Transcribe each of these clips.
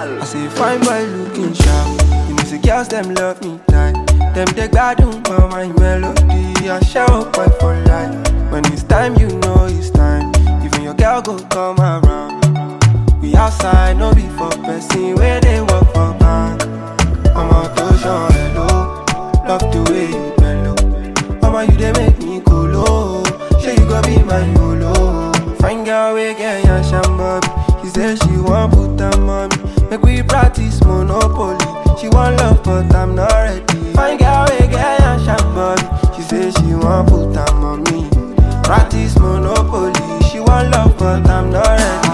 I say fine boy looking sharp. You know say girls them love me tight. Them they gbadun for my melody. I show boy for life. When it's time, you know it's time. Even your girl go come around. We outside, no be for person where they work for bank. I'm out to show hello. Love the way you mellow. Mama, you they make me go low. Sure you go be my YOLO. Fine girl, we get your shambobby. She said she want put them on me. Make we practice Monopoly. She want love, but I'm not ready. Fine girl, we get your shambobby. She said she want put them on me. Practice Monopoly. She want love, but I'm not ready.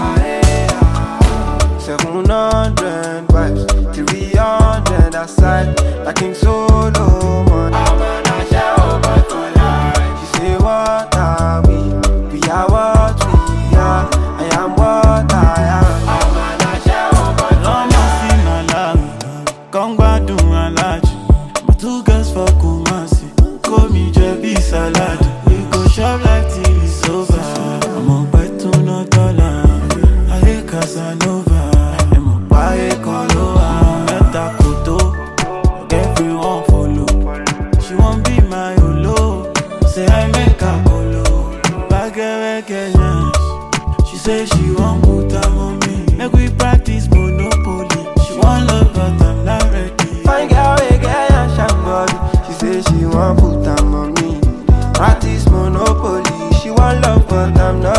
700 vibes, 300 aside. Like King Solomon. I'm gonna show boy for life. She say what are we? We are what we are. I am what I am. I'm gonna show boy for life. Come back to my lodge. My two girls for Kumasi. Call me Jebi Salad. We go shop like till it's over. I'm on by $2 I hate Casanova. I'm on by Koloa. Meta Koto. Everyone follow. She won't be my Olo. Say I make a colo. Bagger Kenyans. She say she won't put them on me. Make we practice Monopoly. She want love but I'm not ready. Fine girl, we get your shambody. She say she want put them on me. Practice Monopoly. She want love but I'm not